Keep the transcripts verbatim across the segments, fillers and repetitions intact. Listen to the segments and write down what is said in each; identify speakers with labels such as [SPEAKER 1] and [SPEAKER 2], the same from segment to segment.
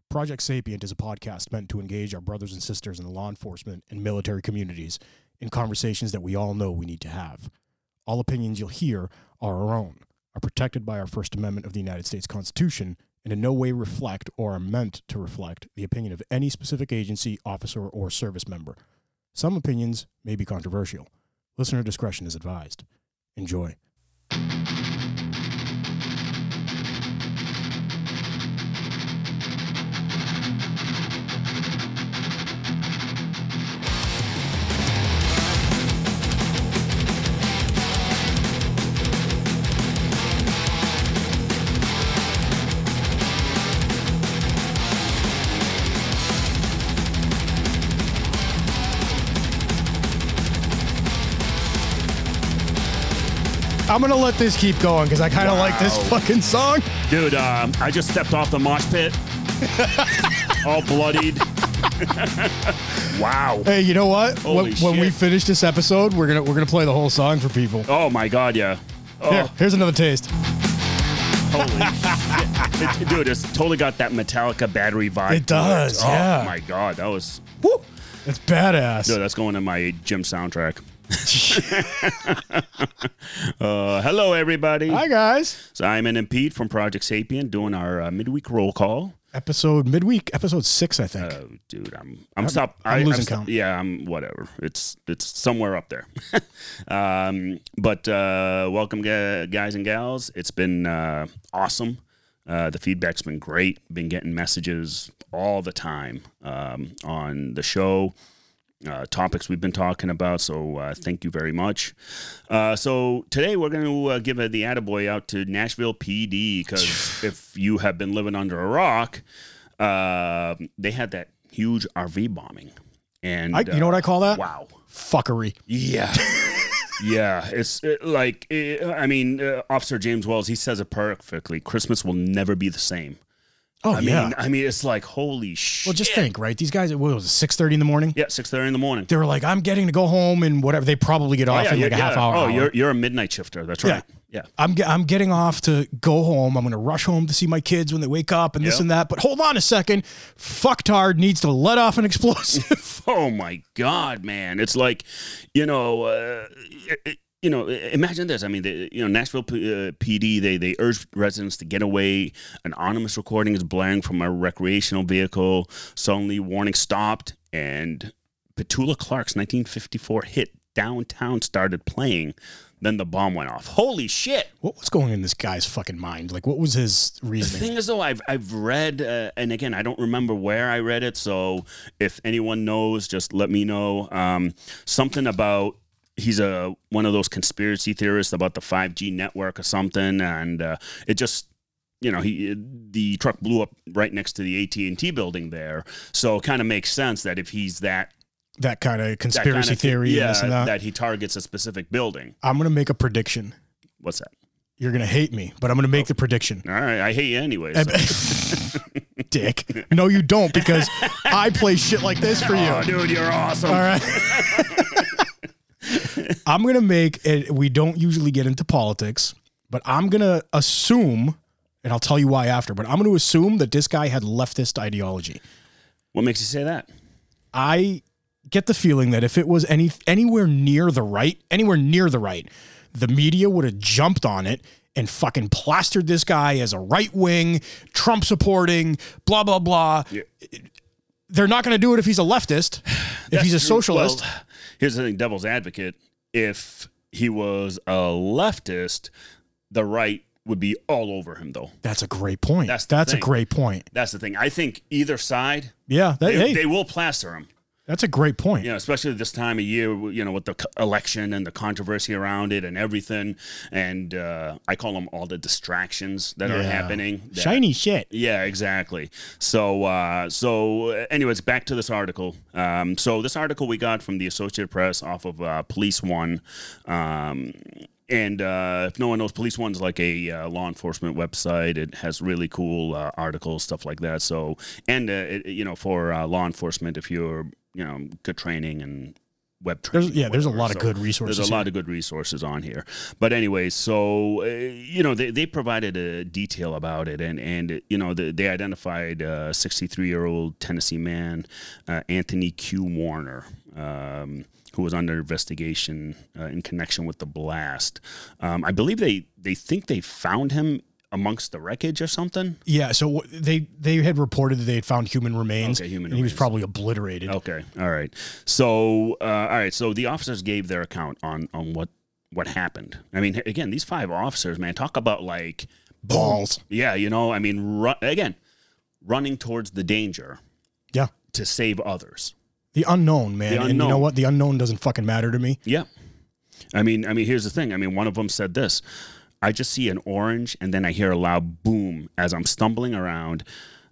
[SPEAKER 1] Project Sapient is a podcast meant to engage our brothers and sisters in the law enforcement and military communities in conversations that we all know we need to have. All opinions you'll hear are our own, are protected by our First Amendment of the United States Constitution, and in no way reflect or are meant to reflect the opinion of any specific agency, officer, or service member. Some opinions may be controversial. Listener discretion is advised. Enjoy. I'm going to let this keep going because I kind of wow. like this fucking song.
[SPEAKER 2] Dude, um, I just stepped off the mosh pit. All bloodied. Wow.
[SPEAKER 1] Hey, you know what?
[SPEAKER 2] Holy
[SPEAKER 1] when,
[SPEAKER 2] shit.
[SPEAKER 1] when we finish this episode, we're going to we're gonna play the whole song for people.
[SPEAKER 2] Oh, my God, yeah. Oh.
[SPEAKER 1] Here, here's another taste.
[SPEAKER 2] Holy shit. It, dude, it's totally got that Metallica battery vibe.
[SPEAKER 1] It does,
[SPEAKER 2] it.
[SPEAKER 1] yeah.
[SPEAKER 2] Oh, my God. That was...
[SPEAKER 1] Woo. It's badass.
[SPEAKER 2] Dude, that's going in my gym soundtrack. uh, hello, everybody.
[SPEAKER 1] Hi, guys.
[SPEAKER 2] Simon and Pete from Project Sapient doing our uh, midweek roll call.
[SPEAKER 1] Episode midweek, episode six, I think.
[SPEAKER 2] Uh, dude, I'm I'm, I'm stop.
[SPEAKER 1] I'm
[SPEAKER 2] I,
[SPEAKER 1] losing
[SPEAKER 2] I'm st-
[SPEAKER 1] count.
[SPEAKER 2] Yeah, I'm whatever. It's it's somewhere up there. um, but uh, welcome, guys and gals. It's been uh, awesome. Uh, the feedback's been great. Been getting messages all the time um, on the show. Uh, topics we've been talking about, so uh, thank you very much. Uh, so today we're going to uh, give a, the attaboy out to Nashville P D, because if you have been living under a rock, uh, they had that huge R V bombing. And
[SPEAKER 1] I, you know what I call that?
[SPEAKER 2] Wow.
[SPEAKER 1] Fuckery.
[SPEAKER 2] Yeah. Yeah, it's it, like, it, I mean, uh, Officer James Wells, he says it perfectly. Christmas will never be the same.
[SPEAKER 1] Oh,
[SPEAKER 2] I
[SPEAKER 1] yeah.
[SPEAKER 2] mean, I mean, it's like, holy shit.
[SPEAKER 1] Well, just think, right? These guys, what was it, six thirty in the morning?
[SPEAKER 2] Yeah, six thirty in the morning.
[SPEAKER 1] They were like, I'm getting to go home and whatever. They probably get off
[SPEAKER 2] oh, yeah,
[SPEAKER 1] in like
[SPEAKER 2] yeah,
[SPEAKER 1] a half hour.
[SPEAKER 2] Oh,
[SPEAKER 1] hour.
[SPEAKER 2] you're you're a midnight shifter. That's right.
[SPEAKER 1] Yeah.
[SPEAKER 2] Yeah.
[SPEAKER 1] I'm, ge- I'm getting off to go home. I'm going to rush home to see my kids when they wake up and this
[SPEAKER 2] Yep.
[SPEAKER 1] and that. But hold on a second. Fucktard needs to let off an explosive.
[SPEAKER 2] Oh, my God, man. It's like, you know, uh, it, it, you know, imagine this. I mean, the, you know, Nashville P, uh, P D, they they urged residents to get away. An anonymous recording is blaring from a recreational vehicle. Suddenly, warning stopped, and Petula Clark's nineteen fifty-four hit Downtown started playing. Then the bomb went off. Holy shit.
[SPEAKER 1] What was going in this guy's fucking mind? Like, what was his
[SPEAKER 2] The
[SPEAKER 1] reasoning?
[SPEAKER 2] thing is, though, I've I've read, uh, and again, I don't remember where I read it, so if anyone knows, just let me know. Um, something about he's a one of those conspiracy theorists about the five G network or something, and uh, it just, you know, he the truck blew up right next to the A T and T building there, so it kind of makes sense that if he's that
[SPEAKER 1] that kind of
[SPEAKER 2] that
[SPEAKER 1] conspiracy
[SPEAKER 2] kind of
[SPEAKER 1] theory
[SPEAKER 2] yeah,
[SPEAKER 1] and this and that.
[SPEAKER 2] that he targets a specific building.
[SPEAKER 1] I'm going to make a prediction.
[SPEAKER 2] What's that?
[SPEAKER 1] You're going to hate me, but I'm going to make oh. the prediction.
[SPEAKER 2] All right, I hate you anyway. So.
[SPEAKER 1] Dick. No, you don't, because I play shit like this for you.
[SPEAKER 2] Oh, dude, you're awesome.
[SPEAKER 1] All right. I'm going to make it. We don't usually get into politics, but I'm going to assume, and I'll tell you why after, but I'm going to assume that this guy had leftist ideology.
[SPEAKER 2] What makes you say that?
[SPEAKER 1] I get the feeling that if it was any anywhere near the right, anywhere near the right, the media would have jumped on it and fucking plastered this guy as a right wing, Trump supporting, blah, blah, blah. Yeah. They're not going to do it if he's a leftist, if
[SPEAKER 2] That's
[SPEAKER 1] he's a
[SPEAKER 2] true.
[SPEAKER 1] socialist.
[SPEAKER 2] Well, here's the thing, devil's advocate. If he was a leftist, the right would be all over him, though.
[SPEAKER 1] That's a great point.
[SPEAKER 2] That's,
[SPEAKER 1] That's a
[SPEAKER 2] thing.
[SPEAKER 1] great point.
[SPEAKER 2] That's the thing. I think either side,
[SPEAKER 1] yeah, that,
[SPEAKER 2] they,
[SPEAKER 1] hey,
[SPEAKER 2] they will plaster him.
[SPEAKER 1] That's a great point.
[SPEAKER 2] You know, especially this time of year, you know, with the election and the controversy around it and everything. And uh, I call them all the distractions that
[SPEAKER 1] yeah.
[SPEAKER 2] are happening. That,
[SPEAKER 1] Shiny shit.
[SPEAKER 2] Yeah, exactly. So, uh, so anyways, back to this article. Um, so this article we got from the Associated Press off of uh, Police One. Um, And uh, if no one knows, Police One's like a uh, law enforcement website. It has really cool uh, articles, stuff like that. So, and uh, it, you know, for uh, law enforcement, if you're, you know, good training and web training.
[SPEAKER 1] There's, yeah, there's a lot
[SPEAKER 2] so
[SPEAKER 1] of good resources.
[SPEAKER 2] There's a
[SPEAKER 1] here.
[SPEAKER 2] lot of good resources on here. But anyway, so, uh, you know, they, they provided a detail about it. And, and you know, the, they identified a sixty-three-year-old Tennessee man, uh, Anthony Q. Warner, um, who was under investigation uh, in connection with the blast. Um, I believe they, they think they found him amongst the wreckage or something.
[SPEAKER 1] Yeah, so they they had reported that they had found human remains,
[SPEAKER 2] Okay, human
[SPEAKER 1] and he was
[SPEAKER 2] remains.
[SPEAKER 1] probably obliterated.
[SPEAKER 2] Okay, all right. So, uh, all right. So the officers gave their account on on what what happened. I mean, again, these five officers, man, talk about like
[SPEAKER 1] Balls.
[SPEAKER 2] Yeah, you know, I mean, ru- again, running towards the danger
[SPEAKER 1] Yeah.
[SPEAKER 2] to save others.
[SPEAKER 1] The unknown, man.
[SPEAKER 2] The
[SPEAKER 1] And you know
[SPEAKER 2] unknown.
[SPEAKER 1] what? The unknown doesn't fucking matter to me.
[SPEAKER 2] Yeah. I mean, I mean, here's the thing. I mean, one of them said this. I just see an orange and then I hear a loud boom as I'm stumbling around.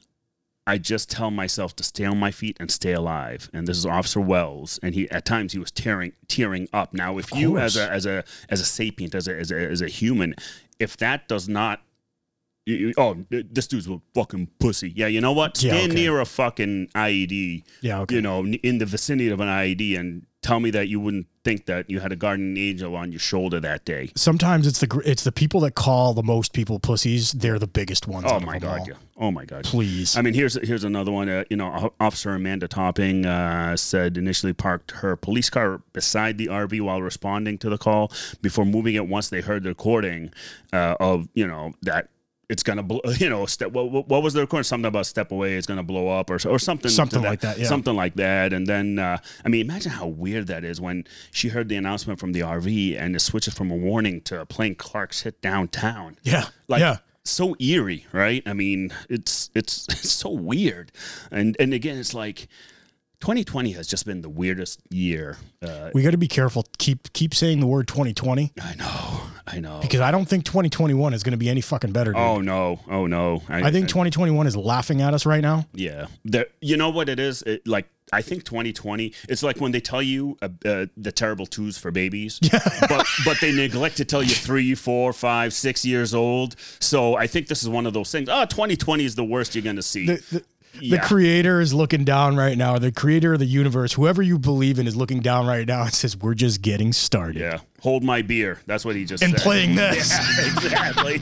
[SPEAKER 2] I just tell myself to stay on my feet and stay alive. And this is Officer Wells, and he at times he was tearing tearing up. Now, if you as a as a as a sapient, as a as a as a human, if that does not you, you- oh, this dude's a fucking pussy. Yeah, you know what?
[SPEAKER 1] Yeah,
[SPEAKER 2] Stand
[SPEAKER 1] okay.
[SPEAKER 2] near a fucking I E D.
[SPEAKER 1] Yeah, okay.
[SPEAKER 2] You know, in the vicinity of an I E D, and tell me that you wouldn't think that you had a guardian angel on your shoulder that day.
[SPEAKER 1] Sometimes it's the gr- it's the people that call the most people pussies. They're the biggest ones.
[SPEAKER 2] Oh
[SPEAKER 1] out of
[SPEAKER 2] my
[SPEAKER 1] them
[SPEAKER 2] god!
[SPEAKER 1] all.
[SPEAKER 2] Yeah. Oh my god!
[SPEAKER 1] Please.
[SPEAKER 2] I mean, here's here's another one. Uh, you know, Officer Amanda Topping uh, said initially parked her police car beside the R V while responding to the call before moving it once they heard the recording uh, of you know that it's gonna blow. You know, step. What, what was the recording? Something about step away. It's gonna blow up or or something.
[SPEAKER 1] Something
[SPEAKER 2] to
[SPEAKER 1] like that, yeah.
[SPEAKER 2] Something like that. And then uh, I mean, imagine how weird that is when she heard the announcement from the R V and it switches from a warning to playing Clark's hit downtown.
[SPEAKER 1] Yeah.
[SPEAKER 2] Like,
[SPEAKER 1] yeah.
[SPEAKER 2] so eerie, right? I mean, it's it's it's so weird, and and again, it's like twenty twenty has just been the weirdest year. Uh,
[SPEAKER 1] We got to be careful. Keep keep saying the word twenty twenty
[SPEAKER 2] I know, I know.
[SPEAKER 1] because I don't think twenty twenty-one is going to be any fucking better. Dude.
[SPEAKER 2] Oh no, oh no.
[SPEAKER 1] I think twenty twenty-one is laughing at us right now.
[SPEAKER 2] yeah. There, you know what it is? It, like I think twenty twenty. It's like when they tell you uh, uh, the terrible twos for babies, yeah. but but they neglect to tell you three, four, five, six years old. So I think this is one of those things. Oh, twenty twenty is the worst you're going to see.
[SPEAKER 1] The, the,
[SPEAKER 2] Yeah.
[SPEAKER 1] the creator is looking down right now. The creator of the universe, whoever you believe in, is looking down right now and says, "We're just getting started."
[SPEAKER 2] Yeah, hold my beer. That's what he just
[SPEAKER 1] And
[SPEAKER 2] said.
[SPEAKER 1] playing this.
[SPEAKER 2] Yeah, exactly.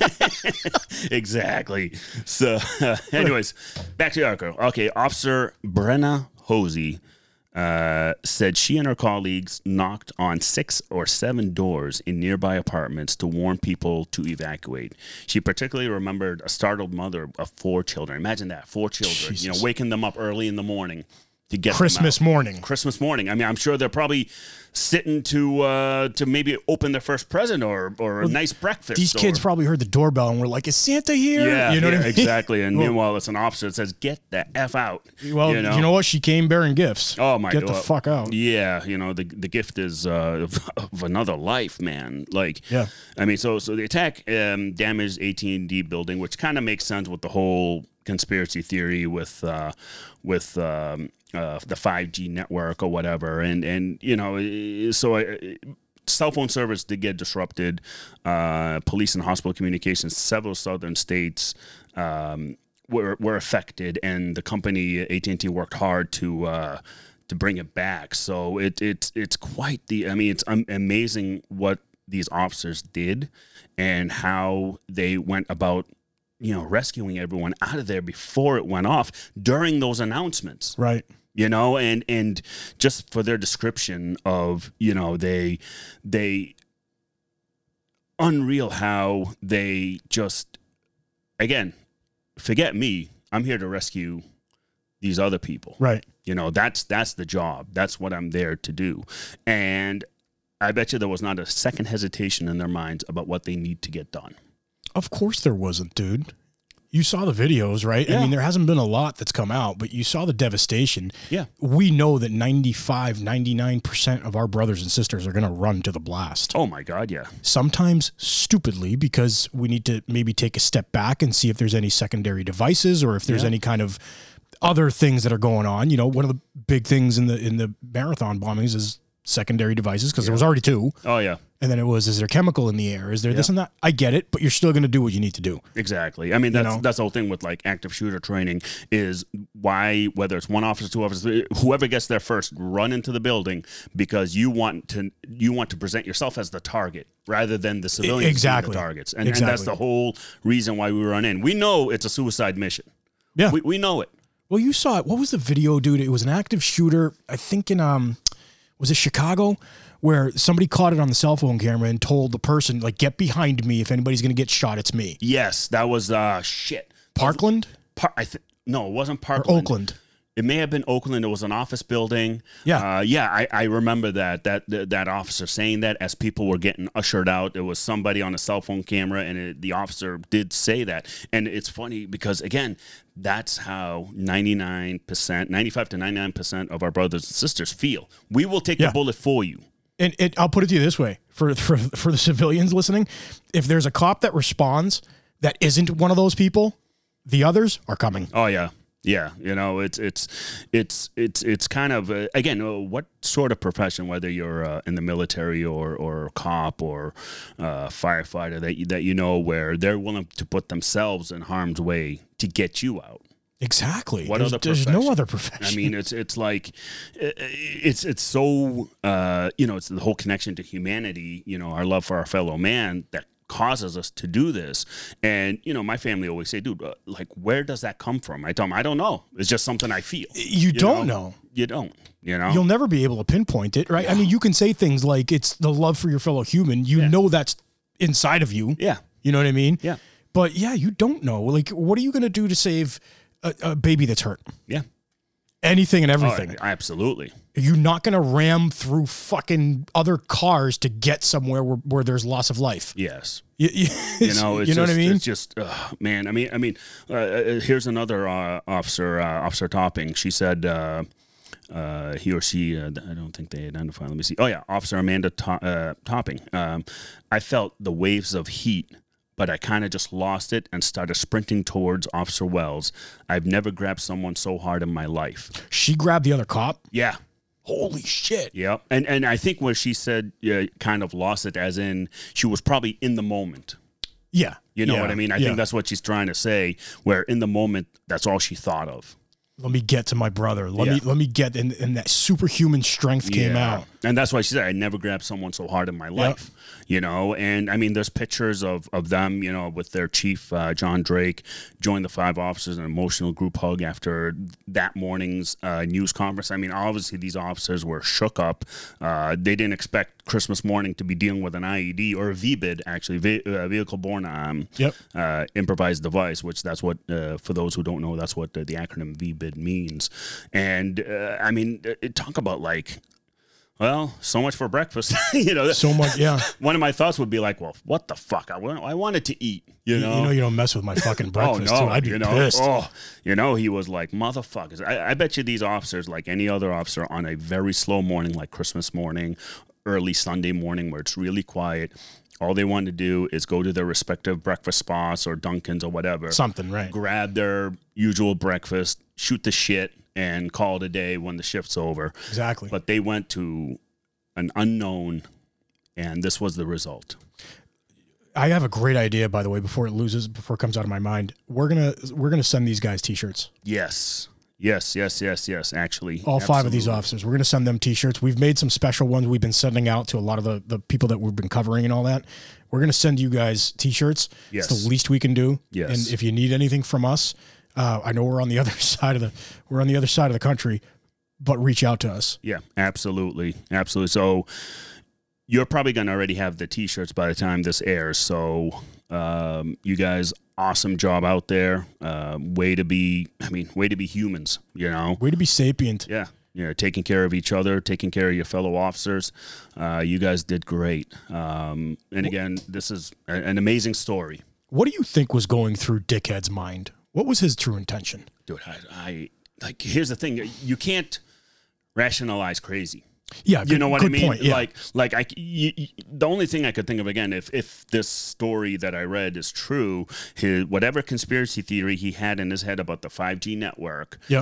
[SPEAKER 2] exactly. So, uh, anyways, back to the article. Okay, Officer Brenna Hosey uh, said she and her colleagues knocked on six or seven doors in nearby apartments to warn people to evacuate. She particularly remembered a startled mother of four children. Imagine that, four children. You know,
[SPEAKER 1] Jesus.
[SPEAKER 2] waking them up early in the morning to get them
[SPEAKER 1] Christmas
[SPEAKER 2] out.
[SPEAKER 1] morning.
[SPEAKER 2] Christmas morning. I mean, I'm sure they're probably sitting to uh, to maybe open their first present or or a nice breakfast.
[SPEAKER 1] These
[SPEAKER 2] or,
[SPEAKER 1] kids probably heard the doorbell and were like, "Is Santa here?"
[SPEAKER 2] yeah,
[SPEAKER 1] you know
[SPEAKER 2] yeah,
[SPEAKER 1] what I mean?
[SPEAKER 2] exactly. And
[SPEAKER 1] Well-
[SPEAKER 2] meanwhile, it's an officer that says, "Get the f out."
[SPEAKER 1] Well,
[SPEAKER 2] you know,
[SPEAKER 1] what? She came bearing gifts.
[SPEAKER 2] Oh my
[SPEAKER 1] Get
[SPEAKER 2] god!
[SPEAKER 1] the fuck out.
[SPEAKER 2] Yeah, you know the the gift is uh, of, of another life, man. Like,
[SPEAKER 1] Yeah.
[SPEAKER 2] I mean, so so the attack um, damaged A T and T building, which kind of makes sense with the whole conspiracy theory with uh, with um, uh, the five G network or whatever, and and you know, so. Uh, Cell phone service did get disrupted. Uh, police and hospital communications, several southern states um, were were affected, and the company A T and T worked hard to uh, to bring it back. So it it's it's quite the. I mean, it's um, amazing what these officers did and how they went about, you know, rescuing everyone out of there before it went off during those announcements.
[SPEAKER 1] Right.
[SPEAKER 2] You know, and and just for their description of, you know, they they unreal how they just, again, forget me. I'm here to rescue these other people.
[SPEAKER 1] Right.
[SPEAKER 2] You know, that's that's the job. That's what I'm there to do. And I bet you there was not a second hesitation in their minds about what they need to get done.
[SPEAKER 1] Of course there wasn't, dude. You saw the videos, right?
[SPEAKER 2] Yeah.
[SPEAKER 1] I mean, there hasn't been a lot that's come out, but you saw the devastation.
[SPEAKER 2] Yeah.
[SPEAKER 1] We know that ninety-five, ninety-nine percent of our brothers and sisters are going to run to the blast.
[SPEAKER 2] Oh my God, yeah.
[SPEAKER 1] Sometimes stupidly, because we need to maybe take a step back and see if there's any secondary devices or if there's
[SPEAKER 2] Yeah.
[SPEAKER 1] any kind of other things that are going on. You know, one of the big things in the in the marathon bombings is secondary devices because there was already two.
[SPEAKER 2] Oh, yeah.
[SPEAKER 1] And then it was, is there chemical in the air? Is there this and that? I get it, but you're still going to do what you need to do.
[SPEAKER 2] Exactly. I mean, that's
[SPEAKER 1] know?
[SPEAKER 2] that's the whole thing with like active shooter training is why, whether it's one officer, two officers, whoever gets there first, run into the building because you want to you want to present yourself as the target rather than the civilians
[SPEAKER 1] exactly.
[SPEAKER 2] being the targets. And,
[SPEAKER 1] exactly.
[SPEAKER 2] and that's the whole reason why we run in. We know it's a suicide mission.
[SPEAKER 1] Yeah.
[SPEAKER 2] We, we know it.
[SPEAKER 1] Well, you saw it. What was the video, dude? It was an active shooter, I think in, um, was it Chicago? Where somebody caught it on the cell phone camera and told the person, like, get behind me. If anybody's going to get shot, it's me.
[SPEAKER 2] Yes, that was, uh, shit.
[SPEAKER 1] Parkland?
[SPEAKER 2] Par- I th- no, it wasn't
[SPEAKER 1] Or
[SPEAKER 2] Parkland.
[SPEAKER 1] Oakland?
[SPEAKER 2] It may have been Oakland. It was an office building.
[SPEAKER 1] Yeah.
[SPEAKER 2] Uh, yeah, I, I remember that, that that that officer saying that as people were getting ushered out. There was somebody on a cell phone camera, and it, the officer did say that. And it's funny because, again, that's how ninety-nine percent, ninety-five to ninety-nine percent of our brothers and sisters feel. We will take
[SPEAKER 1] Yeah.
[SPEAKER 2] the bullet for you.
[SPEAKER 1] And it, I'll put it to you this way, for, for, for the civilians listening, if there's a cop that responds that isn't one of those people, the others are coming.
[SPEAKER 2] Oh, yeah. Yeah, you know, it's it's it's it's it's kind of uh, again, uh, what sort of profession, whether you're uh, in the military or or a cop or uh, firefighter, that you, that you know where they're willing to put themselves in harm's way to get you out.
[SPEAKER 1] Exactly.
[SPEAKER 2] What
[SPEAKER 1] there's,
[SPEAKER 2] other
[SPEAKER 1] there's
[SPEAKER 2] profession?
[SPEAKER 1] no other profession.
[SPEAKER 2] I mean, it's it's like it's it's so uh, you know, it's the whole connection to humanity. You know, our love for our fellow man that causes us to do this. And you know, my family always say, dude, uh, like, where does that come from? I tell them, I don't know. It's just something I feel.
[SPEAKER 1] you,
[SPEAKER 2] You
[SPEAKER 1] don't
[SPEAKER 2] know?
[SPEAKER 1] know.
[SPEAKER 2] You don't. You know.
[SPEAKER 1] You'll never be able to pinpoint it, right? I mean, you can say things like it's the love for your fellow human. You
[SPEAKER 2] Yeah.
[SPEAKER 1] know that's inside of you.
[SPEAKER 2] yeah.
[SPEAKER 1] You know what I mean?
[SPEAKER 2] Yeah.
[SPEAKER 1] But yeah, you don't know. Like, what are you going to do to save a, a baby that's hurt?
[SPEAKER 2] Yeah.
[SPEAKER 1] Anything and
[SPEAKER 2] Oh,
[SPEAKER 1] everything.
[SPEAKER 2] absolutely.
[SPEAKER 1] You're not going to ram through fucking other cars to get somewhere where, where there's loss of life.
[SPEAKER 2] Yes.
[SPEAKER 1] You, you,
[SPEAKER 2] You know, it's
[SPEAKER 1] you know
[SPEAKER 2] just,
[SPEAKER 1] what I mean?
[SPEAKER 2] It's just, uh, man. I mean, I mean, uh, uh, here's another uh, officer, uh, Officer Topping. She said, uh, uh, he or she, uh, I don't think they identified. Let me see. Oh yeah, Officer Amanda to- uh, Topping. Um, I felt the waves of heat, but I kind of just lost it and started sprinting towards Officer Wells. I've never grabbed someone so hard in my life.
[SPEAKER 1] She grabbed the other cop.
[SPEAKER 2] Yeah.
[SPEAKER 1] Holy shit.
[SPEAKER 2] Yeah. And and I think where she said, yeah, kind of lost it, as in she was probably in the moment.
[SPEAKER 1] Yeah.
[SPEAKER 2] You know
[SPEAKER 1] Yeah.
[SPEAKER 2] what I mean? I
[SPEAKER 1] Yeah.
[SPEAKER 2] think that's what she's trying to say, where in the moment, that's all she thought of.
[SPEAKER 1] Let me get to my brother. Let
[SPEAKER 2] Yeah.
[SPEAKER 1] me let me get and, and that superhuman strength came
[SPEAKER 2] Yeah.
[SPEAKER 1] out.
[SPEAKER 2] And that's why she said, I never grabbed someone so hard in my life, you know? And I mean, there's pictures of, of them, you know, with their chief, uh, John Drake, joined the five officers in an emotional group hug after that morning's uh, news conference. I mean, obviously these officers were shook up. Uh, they didn't expect Christmas morning to be dealing with an I E D or a V B I D, actually, ve- uh, vehicle-borne um,
[SPEAKER 1] Yep.
[SPEAKER 2] uh, improvised device, which that's what, uh, for those who don't know, that's what the, the acronym V B I D means. And uh, I mean, it, talk about like, well, so much for breakfast. you know,
[SPEAKER 1] So much, yeah.
[SPEAKER 2] one of my thoughts would be like, well, what the fuck? I, wa- I wanted to eat, you
[SPEAKER 1] You,
[SPEAKER 2] know?
[SPEAKER 1] you know you don't mess with my fucking breakfast,
[SPEAKER 2] oh, no,
[SPEAKER 1] too. I'd be
[SPEAKER 2] you know,
[SPEAKER 1] pissed.
[SPEAKER 2] Oh, you know, he was like, motherfuckers. I, I bet you these officers, like any other officer on a very slow morning, like Christmas morning, early Sunday morning, where it's really quiet, all they want to do is go to their respective breakfast spots or Dunkin's or whatever.
[SPEAKER 1] Something, right.
[SPEAKER 2] Grab their usual breakfast, shoot the shit, and call it a day when the shift's over.
[SPEAKER 1] Exactly.
[SPEAKER 2] But they went to an unknown, and this was the result.
[SPEAKER 1] I have a great idea, by the way, before it loses, before it comes out of my mind. We're gonna we're gonna send these guys t-shirts.
[SPEAKER 2] Yes. Yes, yes, yes, yes, actually.
[SPEAKER 1] All five of these
[SPEAKER 2] absolutely.
[SPEAKER 1] officers. We're gonna send them t-shirts. We've made some special ones we've been sending out to a lot of the, the people that we've been covering and all that. We're gonna send you guys t-shirts.
[SPEAKER 2] Yes.
[SPEAKER 1] It's the least we can do.
[SPEAKER 2] Yes.
[SPEAKER 1] And if you need anything from us, uh, I know we're on the other side of the we're on the other side of the country, but reach out to us.
[SPEAKER 2] Yeah, absolutely. Absolutely. So you're probably going to already have the t-shirts by the time this airs. So um, you guys, awesome job out there. Uh, way to be, I mean, way to be humans, you know?
[SPEAKER 1] Way to be sapient.
[SPEAKER 2] Yeah. Yeah, taking care of each other, taking care of your fellow officers. Uh, you guys did great. Um, and again, this is a, an amazing story.
[SPEAKER 1] What do you think was going through Dickhead's mind? What was his true intention?
[SPEAKER 2] Dude, I, I like, here's the thing. You can't rationalize crazy.
[SPEAKER 1] Yeah,
[SPEAKER 2] You
[SPEAKER 1] good-
[SPEAKER 2] know what I
[SPEAKER 1] good
[SPEAKER 2] mean?
[SPEAKER 1] point, yeah.
[SPEAKER 2] Like, like I, you, you- the only thing I could think of again, if if this story that I read is true, his whatever conspiracy theory he had in his head about the five G network,
[SPEAKER 1] Yeah.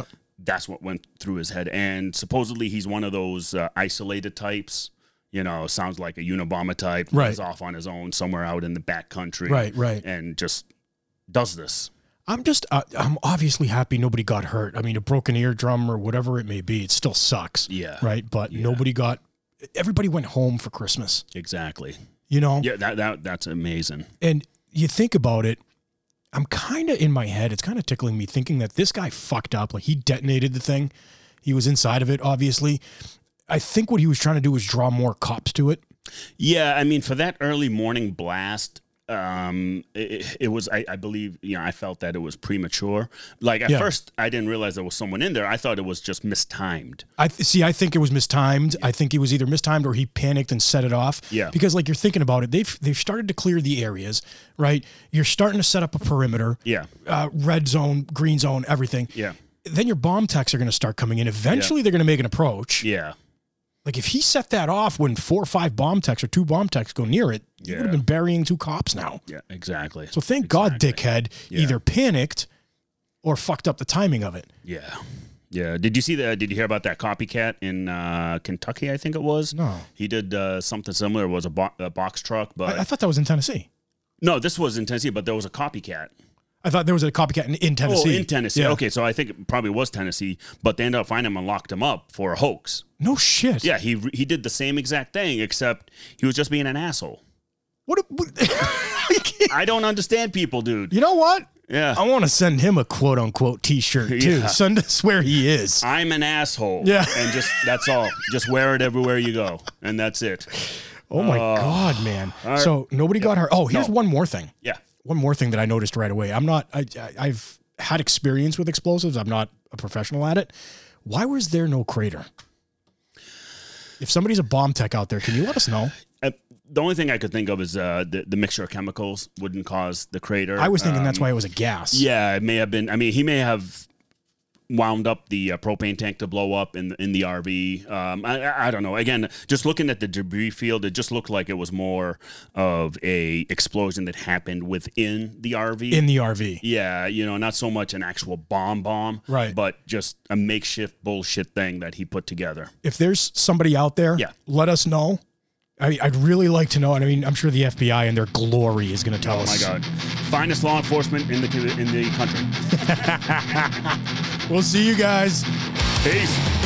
[SPEAKER 2] that's what went through his head. And supposedly he's one of those uh, isolated types. You know, sounds like a Unabomber type.
[SPEAKER 1] Right.
[SPEAKER 2] He's off on his own somewhere out in the back country.
[SPEAKER 1] Right, right.
[SPEAKER 2] And just does this.
[SPEAKER 1] I'm just, uh, I'm obviously happy nobody got hurt. I mean, a broken eardrum or whatever it may be, it still sucks.
[SPEAKER 2] Yeah.
[SPEAKER 1] Right. But
[SPEAKER 2] Yeah.
[SPEAKER 1] nobody got, everybody went home for Christmas,
[SPEAKER 2] Exactly.
[SPEAKER 1] you know?
[SPEAKER 2] Yeah, that, that that's amazing.
[SPEAKER 1] And you think about it, I'm kind of in my head, it's kind of tickling me thinking that this guy fucked up. Like he detonated the thing. He was inside of it, obviously. I think what he was trying to do was draw more cops to it.
[SPEAKER 2] Yeah, I mean, for that early morning blast, um, it, it was, I, I believe, you know, I felt that it was premature. Like at
[SPEAKER 1] Yeah.
[SPEAKER 2] first, I didn't realize there was someone in there. I thought it was just mistimed.
[SPEAKER 1] I th- see. I think it was mistimed. I think he was either mistimed or he panicked and set it off.
[SPEAKER 2] Yeah.
[SPEAKER 1] Because like you're thinking about it, they've they've started to clear the areas, right? You're starting to set up a perimeter.
[SPEAKER 2] Yeah,
[SPEAKER 1] Uh, red zone, green zone, everything.
[SPEAKER 2] yeah,
[SPEAKER 1] Then your bomb techs are going to start coming in. Eventually, they're going to make an approach.
[SPEAKER 2] yeah.
[SPEAKER 1] Like if he set that off when four or five bomb techs or two bomb techs go near it, you
[SPEAKER 2] Yeah.
[SPEAKER 1] would have been burying two cops now.
[SPEAKER 2] Yeah, exactly.
[SPEAKER 1] So thank God,
[SPEAKER 2] Exactly.
[SPEAKER 1] dickhead
[SPEAKER 2] Yeah.
[SPEAKER 1] either panicked or fucked up the timing of it.
[SPEAKER 2] Yeah, yeah. Did you see that? Did you hear about that copycat in uh, Kentucky? I think it was.
[SPEAKER 1] No.
[SPEAKER 2] He did uh, something similar. It was a, bo- a box truck, but
[SPEAKER 1] I, I thought that was in Tennessee.
[SPEAKER 2] no, this was in Tennessee. But there was a copycat.
[SPEAKER 1] I thought there was a copycat in, in Tennessee.
[SPEAKER 2] Oh, in Tennessee.
[SPEAKER 1] Yeah.
[SPEAKER 2] Okay, so I think it probably was Tennessee, but they ended up finding him and locked him up for a hoax.
[SPEAKER 1] No shit.
[SPEAKER 2] Yeah, he he did the same exact thing, except he was just being an asshole.
[SPEAKER 1] What? a- what
[SPEAKER 2] I don't understand people, dude.
[SPEAKER 1] you know what?
[SPEAKER 2] Yeah.
[SPEAKER 1] I want to send him a quote unquote T-shirt too.
[SPEAKER 2] Yeah.
[SPEAKER 1] Send us where he is.
[SPEAKER 2] I'm an asshole.
[SPEAKER 1] Yeah.
[SPEAKER 2] And just, that's all. Just wear it everywhere you go. And that's it.
[SPEAKER 1] Oh my God, man.
[SPEAKER 2] right.
[SPEAKER 1] So nobody got hurt. Oh, here's
[SPEAKER 2] No.
[SPEAKER 1] one more thing.
[SPEAKER 2] Yeah.
[SPEAKER 1] One more thing that I noticed right away. I'm not, I, I, I've had experience with explosives. I'm not a professional at it. Why was there no crater? If somebody's a bomb tech out there, can you let us know?
[SPEAKER 2] Uh, the only thing I could think of is uh, the, the mixture of chemicals wouldn't cause the crater.
[SPEAKER 1] I was thinking that's
[SPEAKER 2] Um,
[SPEAKER 1] why it was a gas.
[SPEAKER 2] Yeah, it may have been. I mean, he may have wound up the uh, propane tank to blow up in the, in the R V. Um, I- I, I don't know. Again, just looking at the debris field, it just looked like it was more of a explosion that happened within the R V.
[SPEAKER 1] In the R V.
[SPEAKER 2] yeah, you know, not so much an actual bomb bomb,
[SPEAKER 1] Right.
[SPEAKER 2] but just a makeshift bullshit thing that he put together.
[SPEAKER 1] If there's somebody out there,
[SPEAKER 2] Yeah.
[SPEAKER 1] let us know. I, I'd really like to know. And I mean, I'm sure the F B I in their glory is going to tell
[SPEAKER 2] Oh my
[SPEAKER 1] us.
[SPEAKER 2] God, finest law enforcement in the in the country.
[SPEAKER 1] We'll see you guys.
[SPEAKER 2] Peace.